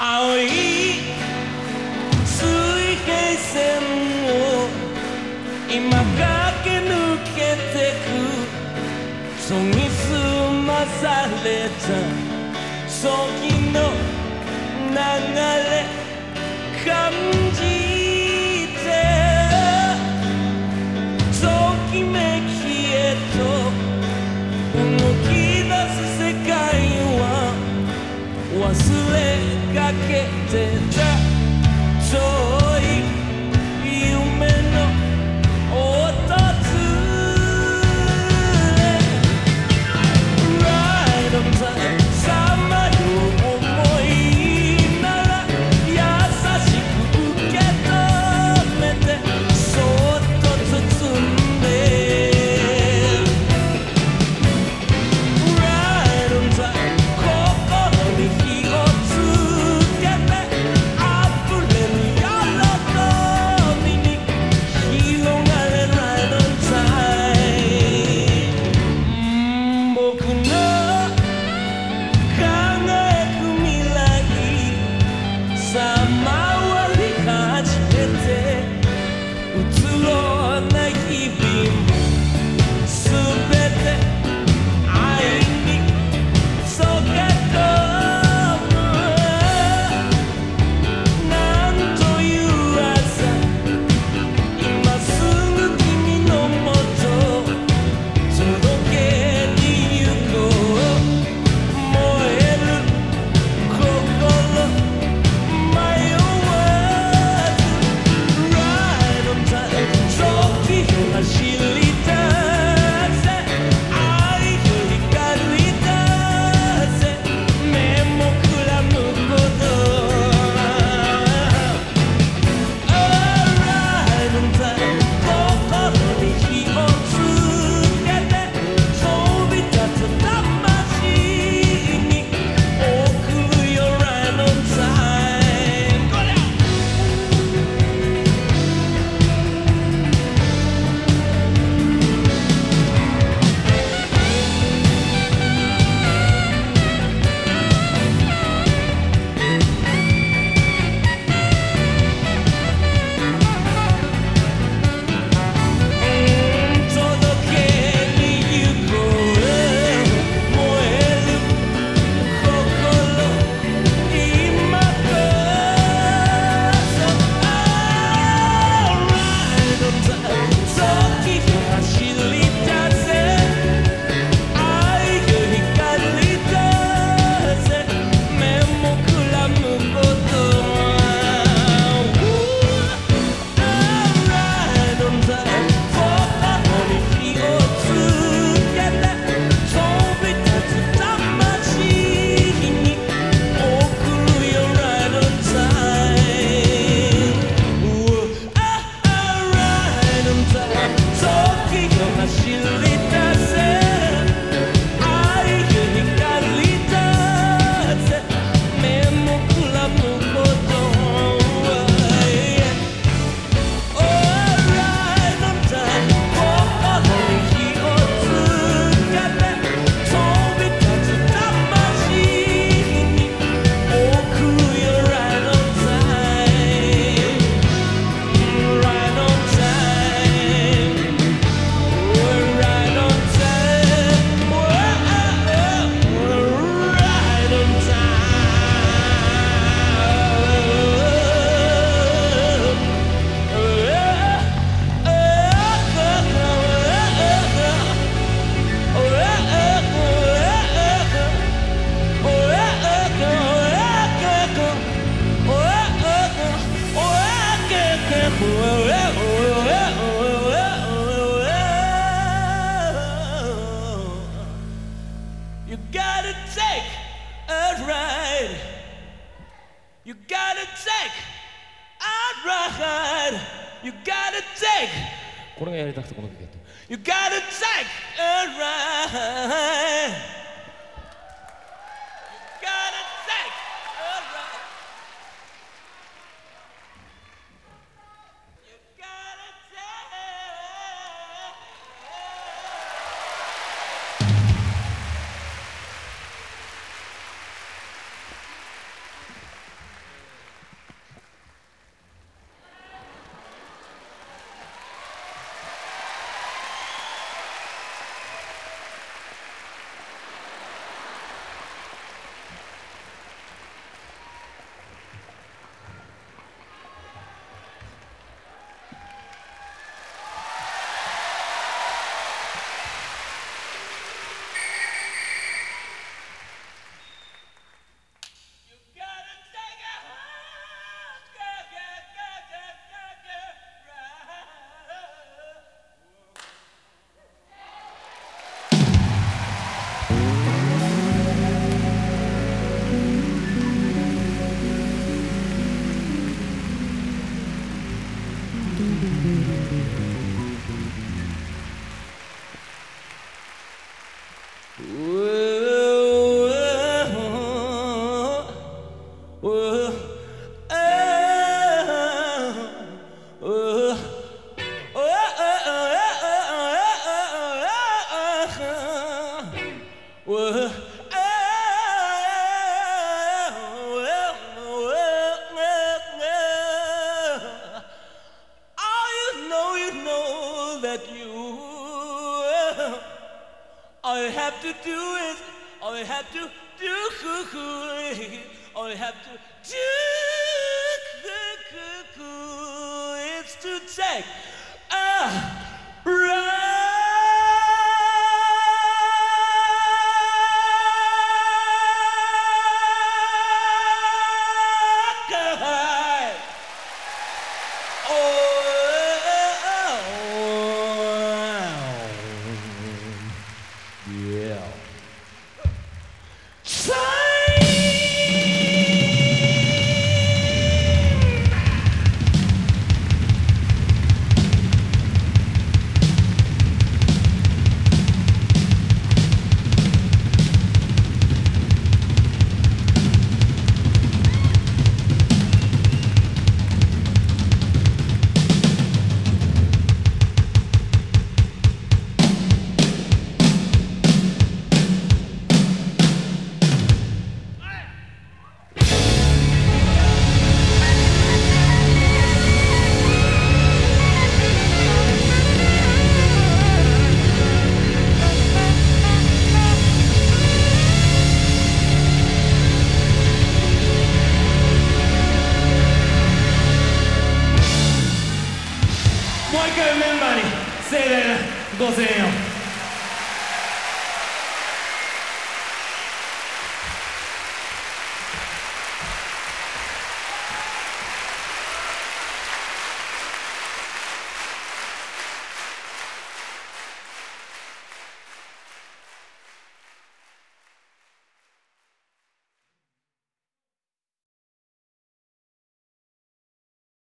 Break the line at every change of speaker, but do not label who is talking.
青い水平線を今駆け抜けてく研ぎ澄まされた時の流れ感じてときめきへと動き出す世界は忘れかけてた遠い夢の訪れ Right on time さまよう思いなら優しく受け止めてそっと包んで Right on time 心に火をつけて溢れる喜びに広がれ Right on time 僕の輝く未来さまわり始めてうつろな日々もすべて愛にそけ込むなんという朝今すぐ君のもと届けに行こう燃える心迷わず Right on time 時を走り出せ愛よ光り出せ目もくらむこと Right on time 心に火をつけて飛び立つ魂に送るよ Right on time これ届けに行こう燃える心今こそ Right on time 時を走り出せ愛よ光り出せ目もくらむこと Right on time 心に火をつけて飛び立つ魂に送るよ Right on time Right on time 時を走り出せ愛よ光り出せ目もくらむこと Right on time 心に火をつけて飛び立つ魂に送るよ Right on time Right on time Right on time Right on You gotta take a ride. You gotta take a ride. You gotta take これがやりたくてこの曲やった You gotta take a ride. You gotta take a ride. You gotta take All you have to do is, all you have to do, all you have to do is to take